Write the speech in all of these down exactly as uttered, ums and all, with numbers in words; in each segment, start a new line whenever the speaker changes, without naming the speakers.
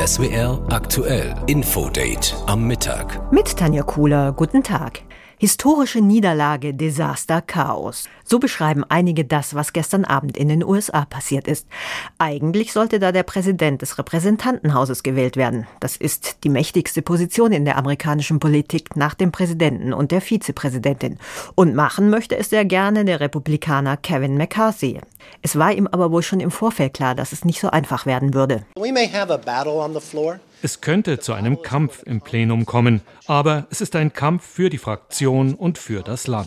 S W R aktuell Infodate am Mittag.
Mit Tanja Kuhler, guten Tag. Historische Niederlage, Desaster, Chaos. So beschreiben einige das, was gestern Abend in den U S A passiert ist. Eigentlich sollte da der Präsident des Repräsentantenhauses gewählt werden. Das ist die mächtigste Position in der amerikanischen Politik nach dem Präsidenten und der Vizepräsidentin. Und machen möchte es sehr gerne der Republikaner Kevin McCarthy. Es war ihm aber wohl schon im Vorfeld klar, dass es nicht so einfach werden würde.
We may have a battle on the floor.
Es könnte zu einem Kampf im Plenum kommen, aber es ist ein Kampf für die Fraktion und für das Land.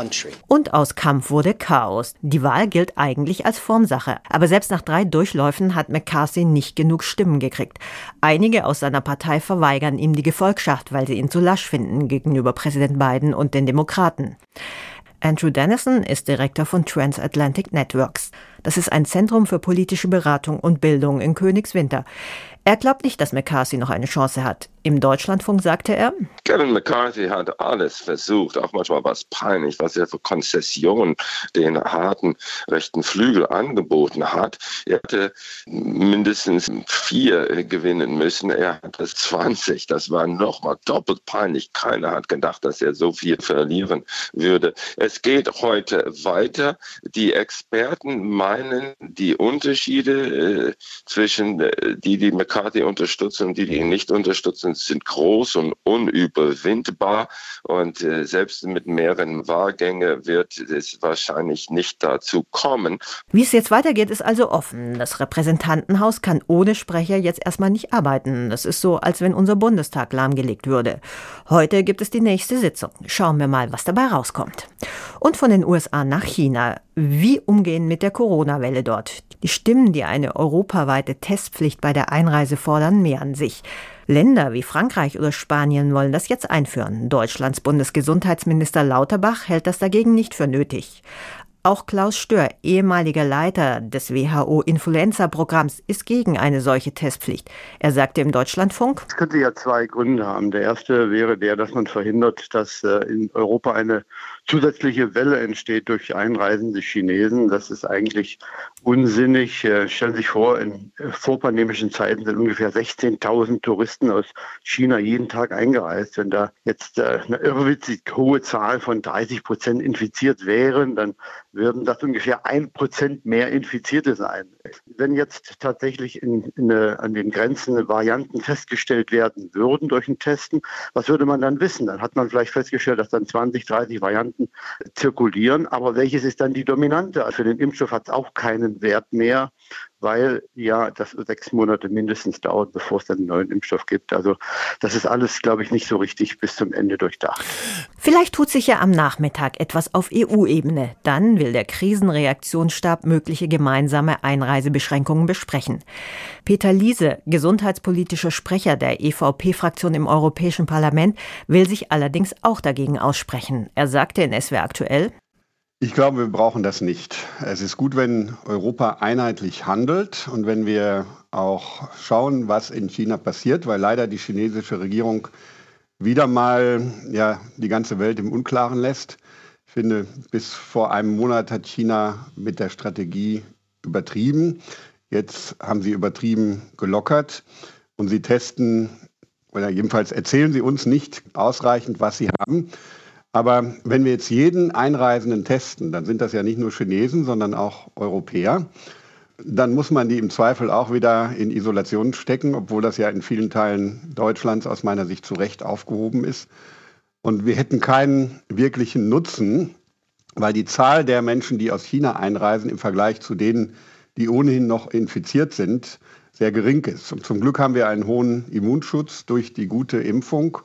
Und aus Kampf wurde Chaos. Die Wahl gilt eigentlich als Formsache. Aber selbst nach drei Durchläufen hat McCarthy nicht genug Stimmen gekriegt. Einige aus seiner Partei verweigern ihm die Gefolgschaft, weil sie ihn zu lasch finden gegenüber Präsident Biden und den Demokraten. Andrew Dennison ist Direktor von Transatlantic Networks. Das ist ein Zentrum für politische Beratung und Bildung in Königswinter. Er glaubt nicht, dass McCarthy noch eine Chance hat. Im Deutschlandfunk sagte er:
Kevin McCarthy hat alles versucht, auch manchmal was peinlich, was er für Konzessionen den harten rechten Flügel angeboten hat. Er hätte mindestens vier gewinnen müssen. Er hat das zwanzig. Das war nochmal doppelt peinlich. Keiner hat gedacht, dass er so viel verlieren würde. Es geht heute weiter. Die Experten meinen, die Unterschiede äh, zwischen äh, die, die McCarthy unterstützen und die, die ihn nicht unterstützen, sind groß und unüberwindbar. Und äh, selbst mit mehreren Wahlgängen wird es wahrscheinlich nicht dazu kommen.
Wie es jetzt weitergeht, ist also offen. Das Repräsentantenhaus kann ohne Sprecher jetzt erstmal nicht arbeiten. Das ist so, als wenn unser Bundestag lahmgelegt würde. Heute gibt es die nächste Sitzung. Schauen wir mal, was dabei rauskommt. Und von den U S A nach China. Wie umgehen mit der Corona-Welle dort? Die Stimmen, die eine europaweite Testpflicht bei der Einreise fordern, mehren sich. Länder wie Frankreich oder Spanien wollen das jetzt einführen. Deutschlands Bundesgesundheitsminister Lauterbach hält das dagegen nicht für nötig. Auch Klaus Stör, ehemaliger Leiter des W H O-Influenza-Programms, ist gegen eine solche Testpflicht. Er sagte im Deutschlandfunk:
Es könnte ja zwei Gründe haben. Der erste wäre der, dass man verhindert, dass in Europa eine zusätzliche Welle entsteht durch einreisende Chinesen. Das ist eigentlich unsinnig. Stellen Sie sich vor, in vorpandemischen Zeiten sind ungefähr sechzehntausend Touristen aus China jeden Tag eingereist. Wenn da jetzt eine irrwitzig hohe Zahl von dreißig Prozent infiziert wären, dann würden das ungefähr ein Prozent mehr Infizierte sein. Wenn jetzt tatsächlich in, in, an den Grenzen Varianten festgestellt werden würden durch ein Testen, was würde man dann wissen? Dann hat man vielleicht festgestellt, dass dann zwanzig, dreißig Varianten zirkulieren. Aber welches ist dann die dominante? Also für den Impfstoff hat es auch keinen Wert mehr, weil ja das sechs Monate mindestens dauert, bevor es dann einen neuen Impfstoff gibt. Also das ist alles, glaube ich, nicht so richtig bis zum Ende durchdacht.
Vielleicht tut sich ja am Nachmittag etwas auf E U-Ebene. Dann will der Krisenreaktionsstab mögliche gemeinsame Einreisebeschränkungen besprechen. Peter Liese, gesundheitspolitischer Sprecher der E V P-Fraktion im Europäischen Parlament, will sich allerdings auch dagegen aussprechen. Er sagte in S W R aktuell:
Ich glaube, wir brauchen das nicht. Es ist gut, wenn Europa einheitlich handelt und wenn wir auch schauen, was in China passiert, weil leider die chinesische Regierung wieder mal ja, die ganze Welt im Unklaren lässt. Ich finde, bis vor einem Monat hat China mit der Strategie übertrieben. Jetzt haben sie übertrieben gelockert und sie testen, oder jedenfalls erzählen sie uns nicht ausreichend, was sie haben. Aber wenn wir jetzt jeden Einreisenden testen, dann sind das ja nicht nur Chinesen, sondern auch Europäer. Dann muss man die im Zweifel auch wieder in Isolation stecken, obwohl das ja in vielen Teilen Deutschlands aus meiner Sicht zu Recht aufgehoben ist. Und wir hätten keinen wirklichen Nutzen, weil die Zahl der Menschen, die aus China einreisen, im Vergleich zu denen, die ohnehin noch infiziert sind, sehr gering ist. Und zum Glück haben wir einen hohen Immunschutz durch die gute Impfung.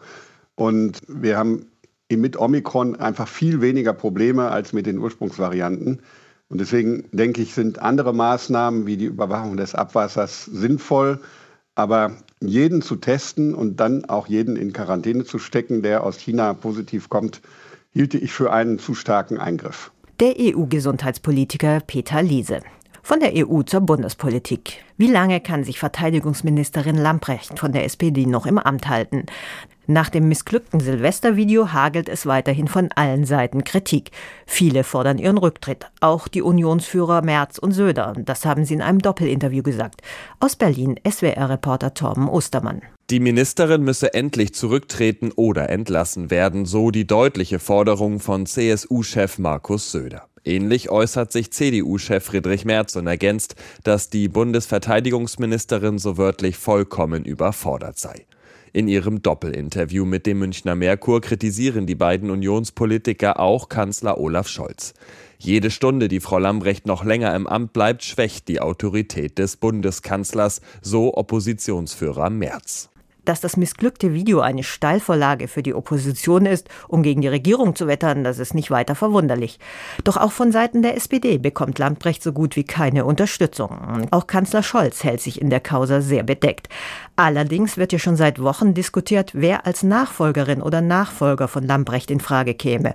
Und wir haben mit Omikron einfach viel weniger Probleme als mit den Ursprungsvarianten. Und deswegen denke ich, sind andere Maßnahmen wie die Überwachung des Abwassers sinnvoll. Aber jeden zu testen und dann auch jeden in Quarantäne zu stecken, der aus China positiv kommt, hielte ich für einen zu starken Eingriff.
Der E U-Gesundheitspolitiker Peter Liese. Von der E U zur Bundespolitik. Wie lange kann sich Verteidigungsministerin Lambrecht von der S P D noch im Amt halten? Nach dem missglückten Silvestervideo hagelt es weiterhin von allen Seiten Kritik. Viele fordern ihren Rücktritt, auch die Unionsführer Merz und Söder. Das haben sie in einem Doppelinterview gesagt. Aus Berlin S W R-Reporter Torben Ostermann.
Die Ministerin müsse endlich zurücktreten oder entlassen werden, so die deutliche Forderung von C S U-Chef Markus Söder. Ähnlich äußert sich C D U-Chef Friedrich Merz und ergänzt, dass die Bundesverteidigungsministerin so wörtlich vollkommen überfordert sei. In ihrem Doppelinterview mit dem Münchner Merkur kritisieren die beiden Unionspolitiker auch Kanzler Olaf Scholz. Jede Stunde, die Frau Lambrecht noch länger im Amt bleibt, schwächt die Autorität des Bundeskanzlers, so Oppositionsführer Merz.
Dass das missglückte Video eine Steilvorlage für die Opposition ist, um gegen die Regierung zu wettern, das ist nicht weiter verwunderlich. Doch auch von Seiten der S P D bekommt Lambrecht so gut wie keine Unterstützung. Auch Kanzler Scholz hält sich in der Causa sehr bedeckt. Allerdings wird ja schon seit Wochen diskutiert, wer als Nachfolgerin oder Nachfolger von Lambrecht in Frage käme.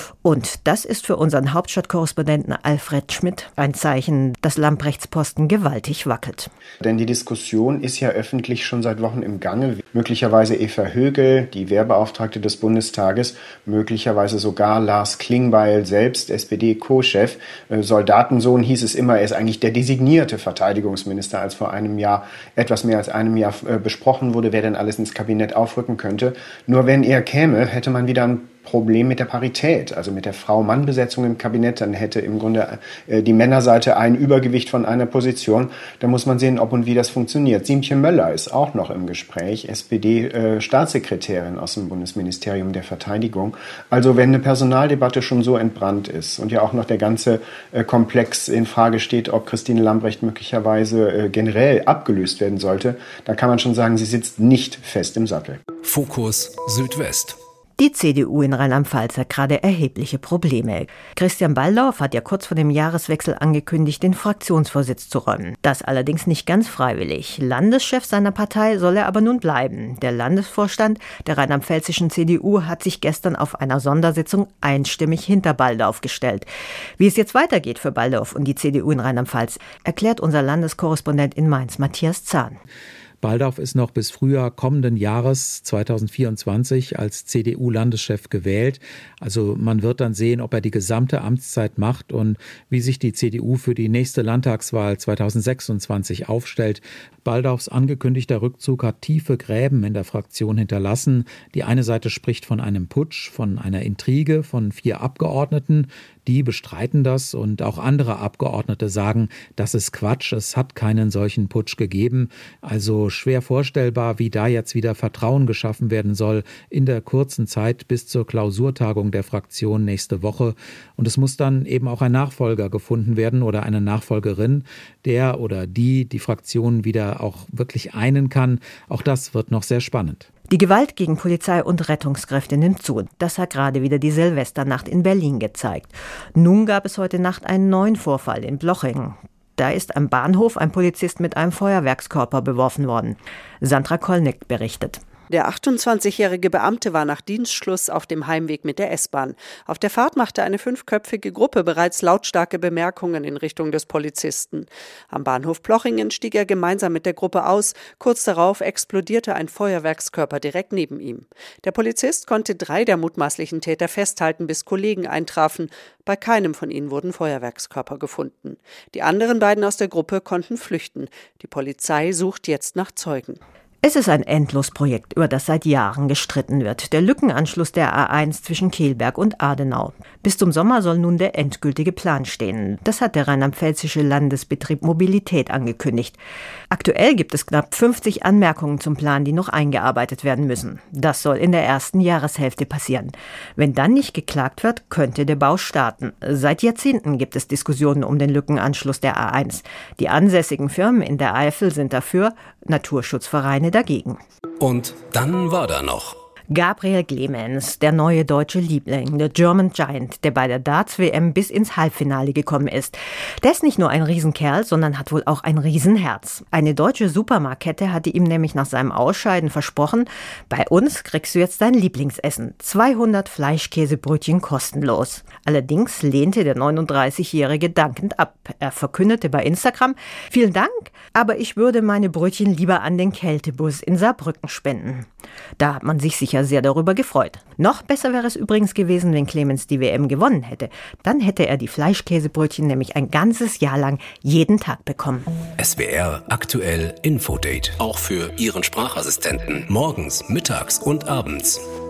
Und das ist für unseren Hauptstadtkorrespondenten Alfred Schmidt ein Zeichen, dass Lambrechts Posten gewaltig wackelt.
Denn die Diskussion ist ja öffentlich schon seit Wochen im Gange. Möglicherweise Eva Högel, die Wehrbeauftragte des Bundestages, möglicherweise sogar Lars Klingbeil selbst, S P D-Co-Chef. Soldatensohn hieß es immer, er ist eigentlich der designierte Verteidigungsminister, als vor einem Jahr, etwas mehr als einem Jahr besprochen wurde, wer denn alles ins Kabinett aufrücken könnte. Nur wenn er käme, hätte man wieder ein Problem mit der Parität, also mit der Frau-Mann-Besetzung im Kabinett. Dann hätte im Grunde äh, die Männerseite ein Übergewicht von einer Position. Da muss man sehen, ob und wie das funktioniert. Siemtje Möller ist auch noch im Gespräch, S P D-Staatssekretärin äh, aus dem Bundesministerium der Verteidigung. Also wenn eine Personaldebatte schon so entbrannt ist und ja auch noch der ganze äh, Komplex in Frage steht, ob Christine Lambrecht möglicherweise äh, generell abgelöst werden sollte, dann kann man schon sagen, sie sitzt nicht fest im Sattel.
Fokus Südwest.
Die C D U in Rheinland-Pfalz hat gerade erhebliche Probleme. Christian Baldauf hat ja kurz vor dem Jahreswechsel angekündigt, den Fraktionsvorsitz zu räumen. Das allerdings nicht ganz freiwillig. Landeschef seiner Partei soll er aber nun bleiben. Der Landesvorstand der rheinland-pfälzischen C D U hat sich gestern auf einer Sondersitzung einstimmig hinter Baldauf gestellt. Wie es jetzt weitergeht für Baldauf und die C D U in Rheinland-Pfalz, erklärt unser Landeskorrespondent in Mainz, Matthias Zahn.
Baldauf ist noch bis Frühjahr kommenden Jahres zweitausendvierundzwanzig als C D U-Landeschef gewählt. Also man wird dann sehen, ob er die gesamte Amtszeit macht und wie sich die C D U für die nächste Landtagswahl zweitausendsechsundzwanzig aufstellt. Baldaufs angekündigter Rückzug hat tiefe Gräben in der Fraktion hinterlassen. Die eine Seite spricht von einem Putsch, von einer Intrige von vier Abgeordneten. Die bestreiten das und auch andere Abgeordnete sagen, das ist Quatsch, es hat keinen solchen Putsch gegeben. Also schwer vorstellbar, wie da jetzt wieder Vertrauen geschaffen werden soll in der kurzen Zeit bis zur Klausurtagung der Fraktion nächste Woche. Und es muss dann eben auch ein Nachfolger gefunden werden oder eine Nachfolgerin, der oder die die Fraktion wieder auch wirklich einen kann. Auch das wird noch sehr spannend.
Die Gewalt gegen Polizei und Rettungskräfte nimmt zu. Das hat gerade wieder die Silvesternacht in Berlin gezeigt. Nun gab es heute Nacht einen neuen Vorfall in Blochingen. Da ist am Bahnhof ein Polizist mit einem Feuerwerkskörper beworfen worden. Sandra Kollnick berichtet.
Der achtundzwanzigjährige Beamte war nach Dienstschluss auf dem Heimweg mit der S-Bahn. Auf der Fahrt machte eine fünfköpfige Gruppe bereits lautstarke Bemerkungen in Richtung des Polizisten. Am Bahnhof Blochingen stieg er gemeinsam mit der Gruppe aus. Kurz darauf explodierte ein Feuerwerkskörper direkt neben ihm. Der Polizist konnte drei der mutmaßlichen Täter festhalten, bis Kollegen eintrafen. Bei keinem von ihnen wurden Feuerwerkskörper gefunden. Die anderen beiden aus der Gruppe konnten flüchten. Die Polizei sucht jetzt nach Zeugen.
Es ist ein Endlosprojekt, über das seit Jahren gestritten wird. Der Lückenanschluss der A eins zwischen Kelberg und Adenau. Bis zum Sommer soll nun der endgültige Plan stehen. Das hat der rheinland-pfälzische Landesbetrieb Mobilität angekündigt. Aktuell gibt es knapp fünfzig Anmerkungen zum Plan, die noch eingearbeitet werden müssen. Das soll in der ersten Jahreshälfte passieren. Wenn dann nicht geklagt wird, könnte der Bau starten. Seit Jahrzehnten gibt es Diskussionen um den Lückenanschluss der A eins. Die ansässigen Firmen in der Eifel sind dafür, Naturschutzvereine dagegen.
Und dann war da noch
Gabriel Clemens, der neue deutsche Liebling, der German Giant, der bei der Darts-W M bis ins Halbfinale gekommen ist. Der ist nicht nur ein Riesenkerl, sondern hat wohl auch ein Riesenherz. Eine deutsche Supermarktkette hatte ihm nämlich nach seinem Ausscheiden versprochen, bei uns kriegst du jetzt dein Lieblingsessen. zweihundert Fleischkäsebrötchen kostenlos. Allerdings lehnte der neununddreißigjährige dankend ab. Er verkündete bei Instagram, vielen Dank, aber ich würde meine Brötchen lieber an den Kältebus in Saarbrücken spenden. Da hat man sich sicher sehr darüber gefreut. Noch besser wäre es übrigens gewesen, wenn Clemens die W M gewonnen hätte. Dann hätte er die Fleischkäsebrötchen nämlich ein ganzes Jahr lang jeden Tag bekommen.
S W R aktuell Infodate. Auch für Ihren Sprachassistenten. Morgens, mittags und abends.